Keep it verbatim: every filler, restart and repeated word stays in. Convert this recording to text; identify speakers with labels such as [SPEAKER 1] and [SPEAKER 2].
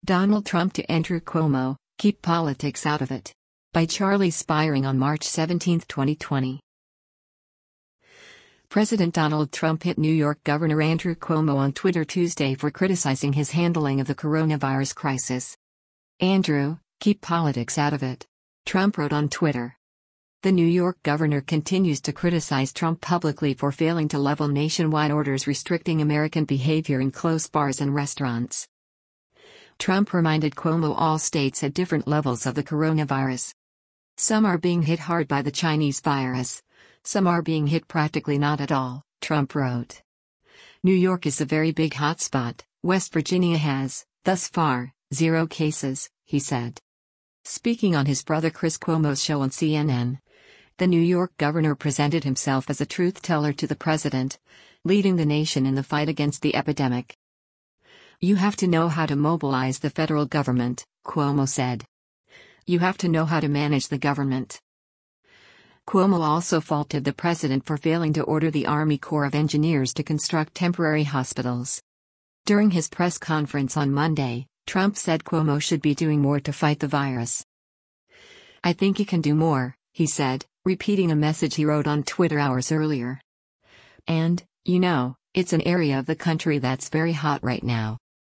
[SPEAKER 1] Donald Trump to Andrew Cuomo, Keep Politics Out of It. By Charlie Spiring on March seventeenth, twenty twenty. President Donald Trump hit New York Governor Andrew Cuomo on Twitter Tuesday for criticizing his handling of the coronavirus crisis. Andrew, keep politics out of it, Trump wrote on Twitter. The New York governor continues to criticize Trump publicly for failing to level nationwide orders restricting American behavior in close bars and restaurants. Trump reminded Cuomo all states at different levels of the coronavirus. Some are being hit hard by the Chinese virus. Some are being hit practically not at all, Trump wrote. New York is a very big hotspot. West Virginia has, thus far, zero cases, he said. Speaking on his brother Chris Cuomo's show on C N N, the New York governor presented himself as a truth teller to the president, leading the nation in the fight against the epidemic. You have to know how to mobilize the federal government, Cuomo said. You have to know how to manage the government. Cuomo also faulted the president for failing to order the Army Corps of Engineers to construct temporary hospitals. During his press conference on Monday, Trump said Cuomo should be doing more to fight the virus. I think he can do more, he said, repeating a message he wrote on Twitter hours earlier. And, you know, it's an area of the country that's very hot right now.